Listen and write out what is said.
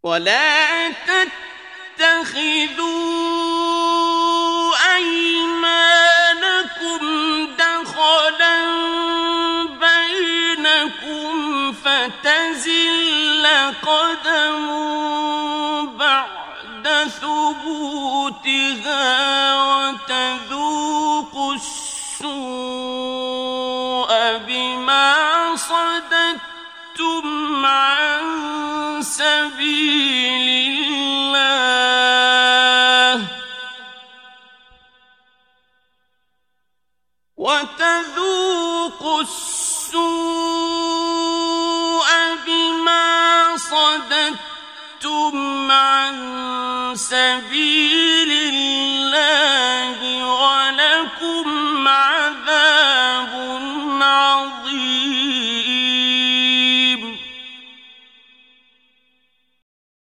ولا تتخذوا أيمانكم دخلا بينكم فتزل قدم بعد ثبوتها وتذوقوا السوء بما صددتم عن سبيل الله وتذوقوا السوء بما صددتم عن سبيل الله